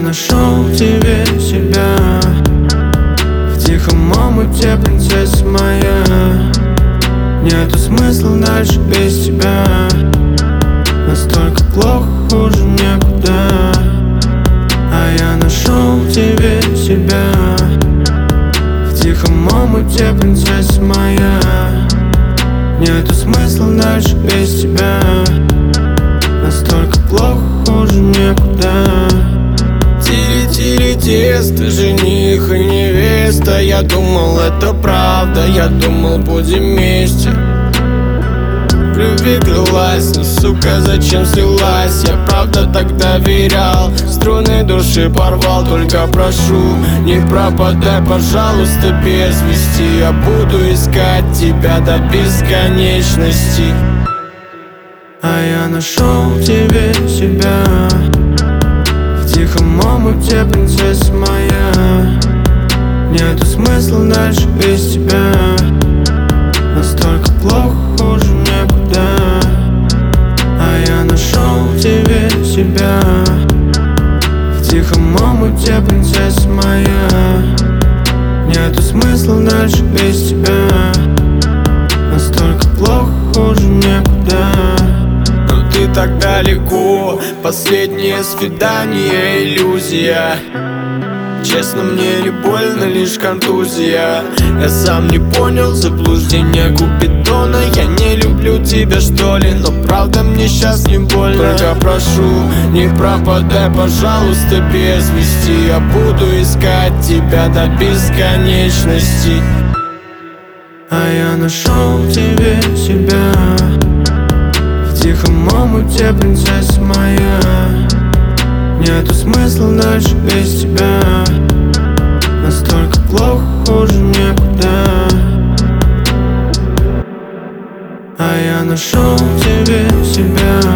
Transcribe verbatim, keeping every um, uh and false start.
нашел в тебе себя, в тихом омуте, принцесса моя. Нету смысла дальше без тебя, настолько плохо, хуже некуда. А я нашел в тебе себя, в тихом омуте, принцесса моя. Нету смысла дальше без тебя, настолько плохо, хуже некуда. Тили-тили тесто, жених и невеста. Я думал, это правда, я думал, будем вместе. В любви клялась, но, сука, зачем слилась? Я правда так доверял, струны души порвал. Только прошу, не пропадай, пожалуйста, без вести. Я буду искать тебя до бесконечности. А я нашел в тебе себя, в тихом омуте, принцесса моя. Нету смысла дальше без тебя, настолько плохо, хуже некуда. А я нашел в тебе себя, в тихом омуте, принцесса моя. Нету смысла дальше без тебя, настолько плохо, хуже некуда. Но ты так далеко, последнее свидание, иллюзия. Честно, мне не больно, лишь контузия. Я сам не понял заблуждение Купидона. Я не люблю тебя, что ли, но правда мне сейчас не больно. Только прошу, не пропадай, пожалуйста, без вести. Я буду искать тебя до бесконечности. А я нашел в тебе себя, в тихом омуте, принцесса моя. Нету смысла дальше без тебя, настолько плохо, хуже некуда. А я нашел в тебе себя,